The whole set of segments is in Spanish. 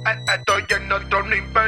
Estoy en otro nivel.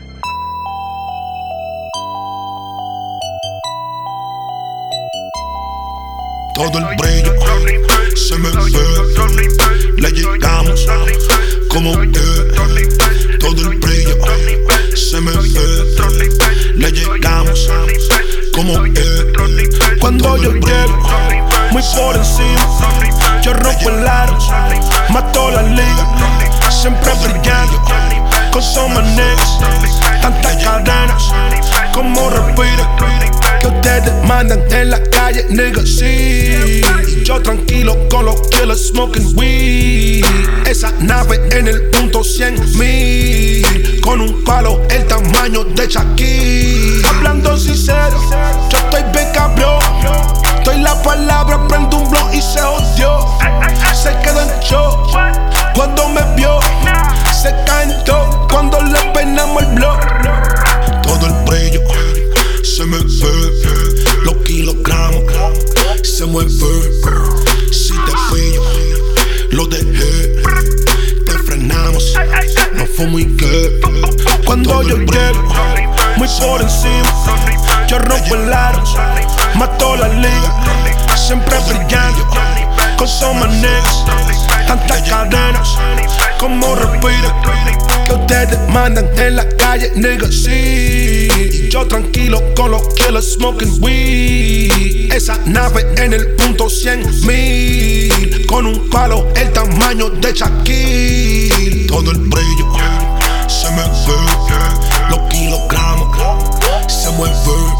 Todo el brillo se me ve, le llegamos como que. Todo el brillo se me ve, le llegamos como que. Cuando yo llego, muy por encima, yo rompo el aro, mato la liga, siempre brillando con Soma Niggas. Tantas cadenas como respira, que ustedes mandan en la calle, nigga, sí. Y yo tranquilo con los killers smoking weed. Esa nave en el punto 100.000, con un palo el tamaño de Shaquille. Hablando sincero, yo estoy bien cabrón. Doy la palabra, prendo un blog y se odió. Se quedó en shock cuando me vio. Se calentó cuando le peinamos el blog. Todo el brillo se me ve, los kilogramos se mueven. Si te pillo, lo dejé, te frenamos, no fue muy que. Cuando yo llego, muy por encima, yo rompo el aro, mato la liga, siempre brillando con Soma Niggas. Tantas cadenas como respira, que ustedes mandan en la calle, nigga, sí. Y yo tranquilo con los killers smoking weed. Esa nave en el punto 100.000, con un palo el tamaño de Shaquille. Todo el brillo se me ve, los kilogramos se mueven.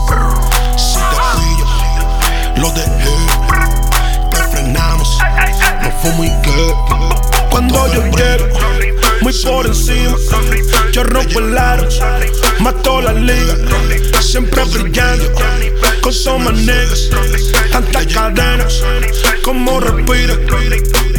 Si te pillo, lo dejé, te frenamos, no fue muy que. Cuando yo llego, muy por encima, yo rompo el aro, mato la liga, siempre brillando con Soma Niggas. Tantas cadenas como respira,